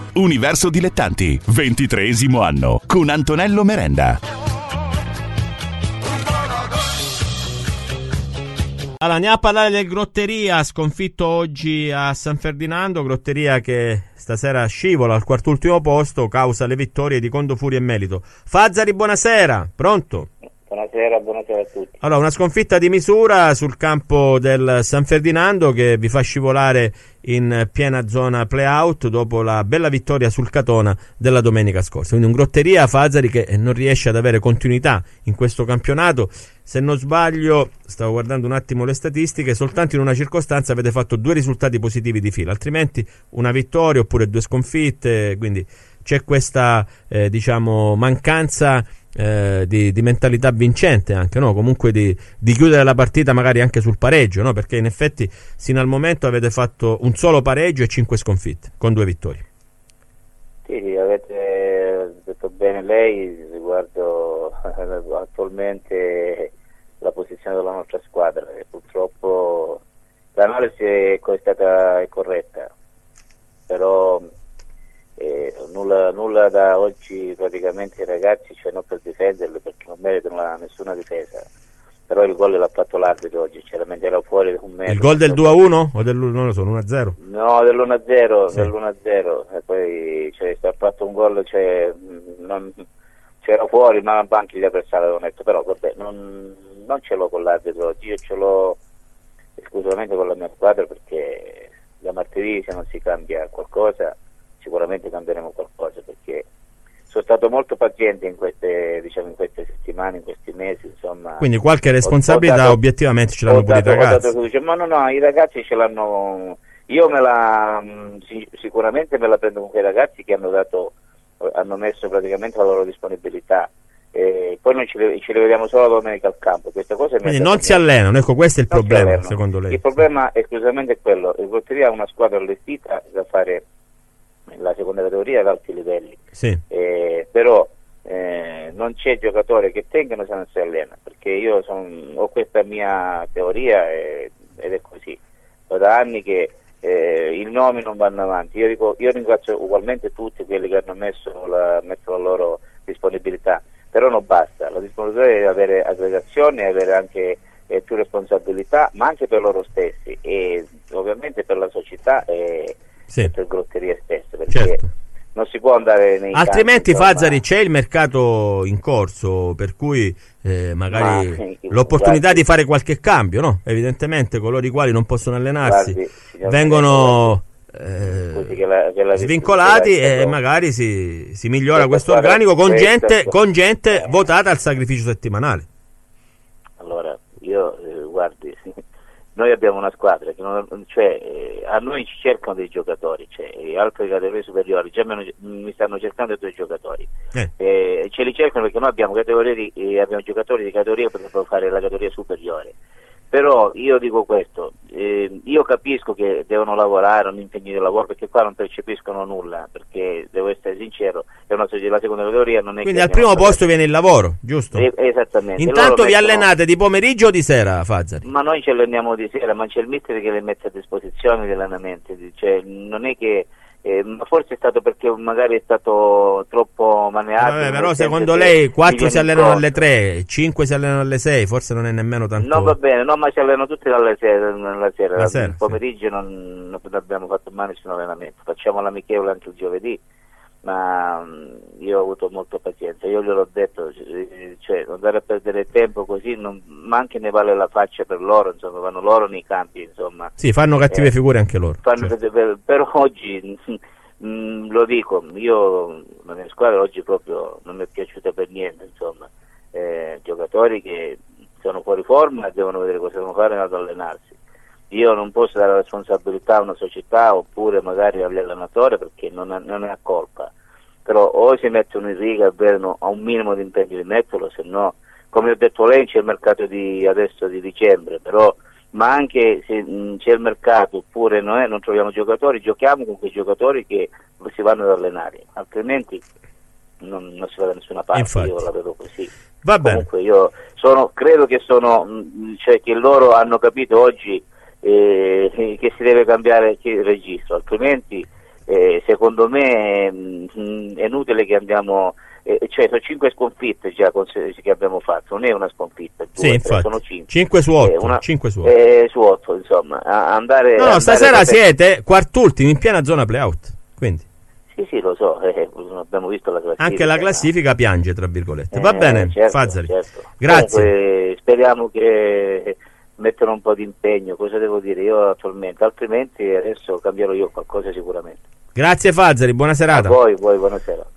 Universo Dilettanti, 23° anno, con Antonello Merenda. Allora, andiamo a parlare del Grotteria, sconfitto oggi a San Ferdinando, Grotteria che stasera scivola al quart'ultimo posto causa le vittorie di Condofuria e Melito. Fazzari, buonasera, pronto? Buonasera a tutti. Allora, una sconfitta di misura sul campo del San Ferdinando che vi fa scivolare in piena zona play-out dopo la bella vittoria sul Catona della domenica scorsa. Quindi un Grotteria, Fazzari, che non riesce ad avere continuità in questo campionato. Se non sbaglio, stavo guardando un attimo le statistiche, soltanto in una circostanza avete fatto 2 risultati positivi di fila, altrimenti una vittoria oppure 2 sconfitte, quindi c'è questa mancanza di mentalità vincente anche, no? Comunque di chiudere la partita magari anche sul pareggio, no? Perché in effetti sino al momento avete fatto un solo pareggio e 5 sconfitte con 2 vittorie. Sì, avete detto bene lei riguardo attualmente la posizione della nostra squadra, e purtroppo l'analisi è stata corretta, però nulla da oggi praticamente i ragazzi, cioè non per difenderli perché non meritano nessuna difesa, però il gol l'ha fatto l'arbitro oggi, chiaramente era fuori un metro. Il gol del 2-1 o non lo so, 1-0? No, dell'1-0, sì. Dell'1-0, e poi ha fatto un gol, c'era fuori, ma anche gli avversari avevano detto, però vabbè, non ce l'ho con l'arbitro oggi, io ce l'ho esclusivamente con la mia squadra, perché da martedì se non si cambia qualcosa sicuramente cambieremo qualcosa, perché sono stato molto paziente in queste settimane, in questi mesi, insomma. Quindi qualche responsabilità obiettivamente ce l'hanno pure i ragazzi. No, i ragazzi ce l'hanno. Io sicuramente me la prendo con quei ragazzi che hanno messo praticamente la loro disponibilità. Poi noi ce li vediamo solo la domenica al campo. Questa cosa quindi non si allenano, ecco, questo è il problema secondo lei. Il problema esclusivamente è quello: il Grotteria ha una squadra allestita da fare la seconda categoria ad alti livelli, sì. Però non c'è giocatore che tengano se non si allena, perché io ho questa mia teoria ed è così. Ho da anni che i nomi non vanno avanti. Io ringrazio ugualmente tutti quelli che hanno messo la loro disponibilità, però non basta. La disponibilità deve avere aggregazione, avere anche più responsabilità, ma anche per loro stessi e ovviamente per la società sì. Per Grotteria stesse, perché certo. non si può andare nei altrimenti campi, Fazzari, c'è il mercato in corso, per cui magari l'opportunità guardi, di fare qualche cambio, no? Evidentemente coloro i quali non possono allenarsi guardi, vengono svincolati e magari si migliora questo organico con gente votata al sacrificio settimanale. Allora, io guardi, noi abbiamo una squadra che a noi ci cercano dei giocatori, altre categorie superiori già mi stanno cercando 2 giocatori, ce li cercano perché noi abbiamo giocatori di categoria che potrebbero fare la categoria superiore. Però io dico questo, io capisco che devono lavorare, hanno impegni di lavoro, perché qua non percepiscono nulla, perché devo essere sincero, la seconda categoria non è. Quindi al primo posto viene il lavoro, giusto? Esattamente. Intanto vi allenate di pomeriggio o di sera, Fazzari? Ma noi ci alleniamo di sera, ma c'è il mister che le mette a disposizione gli allenamenti, non è che ma forse è stato perché magari è stato troppo maneato. Però secondo lei 4 si allenano alle 3, 5 si allenano alle 6, forse non è nemmeno tanto. No, va bene, no, ma si allenano tutti la sera. Il pomeriggio sì. non abbiamo fatto mai nessun allenamento, facciamo l'amichevole anche il giovedì, ma io ho avuto molta pazienza, io gliel'ho detto, andare a perdere tempo così, ma anche ne vale la faccia per loro, insomma, vanno loro nei campi, insomma. Sì, fanno cattive figure anche loro. Certo. Però oggi, lo dico, la mia squadra oggi proprio non mi è piaciuta per niente, insomma, giocatori che sono fuori forma e devono vedere cosa devono fare ad allenarsi. Io non posso dare la responsabilità a una società oppure magari all'allenatore, perché non ne ha colpa, però o si mettono in riga a un minimo di impegno di metterlo, se no, come ho detto lei, c'è il mercato adesso di dicembre, però ma anche se c'è il mercato oppure non troviamo giocatori, giochiamo con quei giocatori che si vanno ad allenare, altrimenti non si va da nessuna parte. Infatti. Io la vedo così. Va bene. Comunque io credo che che loro hanno capito oggi che si deve cambiare il registro, altrimenti secondo me è inutile che andiamo, cioè sono 5 sconfitte già che abbiamo fatto, non è una sconfitta, sono 5 su 8, 5 su 8. Su 8 insomma, andare... No, stasera siete quartultimi in piena zona play-out, quindi... Sì, lo so, abbiamo visto la classifica. Anche la classifica piange, tra virgolette. Va bene, certo, Fazzari. Certo. Grazie. Comunque, speriamo che mettano un po' di impegno, cosa devo dire io attualmente, altrimenti adesso cambierò io qualcosa sicuramente. Grazie Fazzari, buona serata. A voi buonasera.